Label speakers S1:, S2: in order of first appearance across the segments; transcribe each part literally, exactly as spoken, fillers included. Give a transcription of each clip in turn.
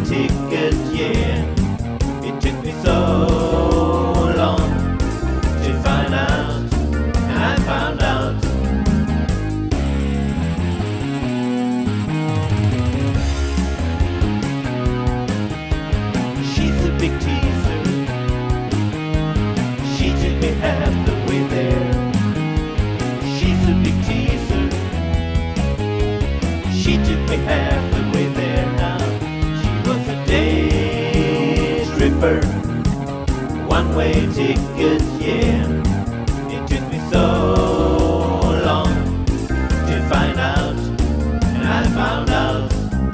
S1: ticket, yeah. It took me so long to find out, and I found out. She's a big teaser. She took me half the way there. She's a big teaser. She took me half the way there now. She was a day tripper, one-way ticket, yeah. It took me so long to find out, and I found out.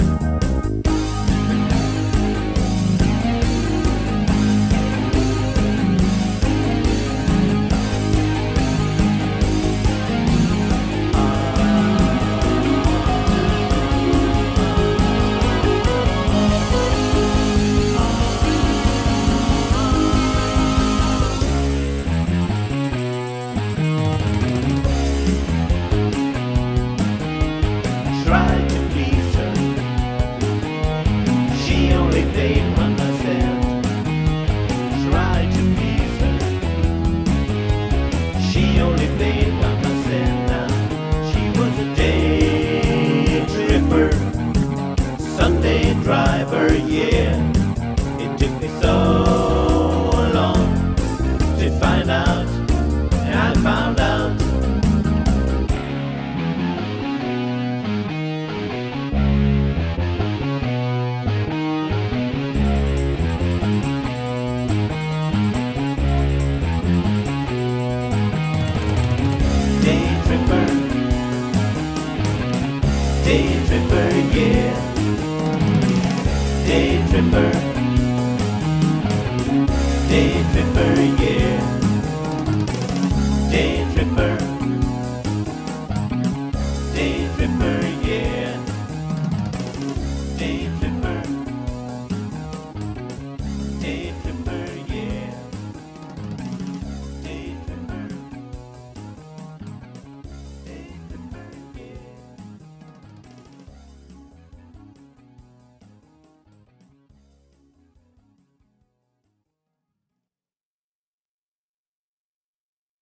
S1: Tried to please her. She only paid one cent. Tried to please her. She only paid one cent now. She was a day tripper, Sunday driver, yeah. It took me so long to find out, and I found out. Day